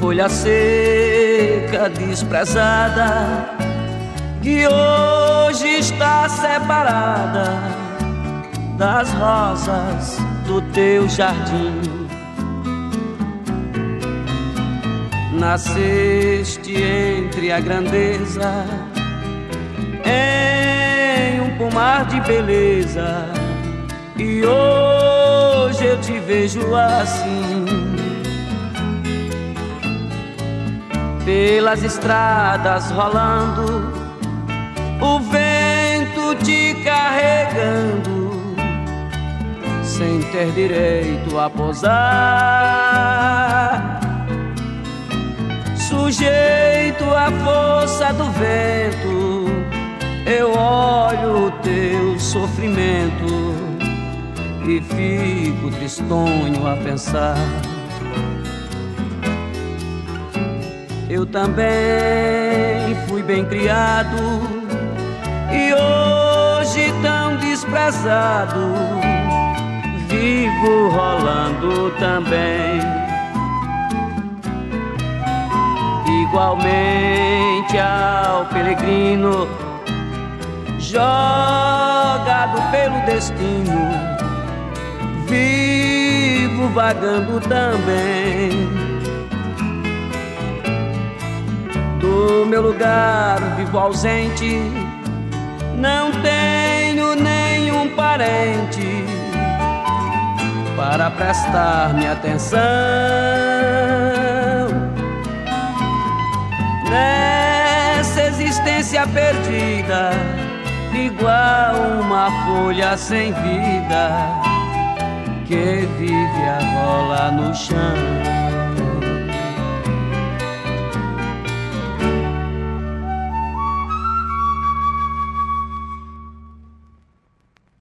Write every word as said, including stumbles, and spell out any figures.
folha seca, desprezada, que hoje está separada das rosas do teu jardim. Nasceste entre a grandeza, em um pomar de beleza, e hoje eu te vejo assim. Pelas estradas rolando, o vento te carregando, sem ter direito a pousar, sujeito à força do vento. Eu olho o teu sofrimento e fico tristonho a pensar. Eu também fui bem criado e hoje tão desprezado, vivo rolando também. Igualmente ao peregrino, jogado pelo destino, vivo vagando também. Do meu lugar vivo ausente, não tenho nenhum parente para prestar-me atenção. Nessa existência perdida, igual uma folha sem vida, que vive a rolar no chão.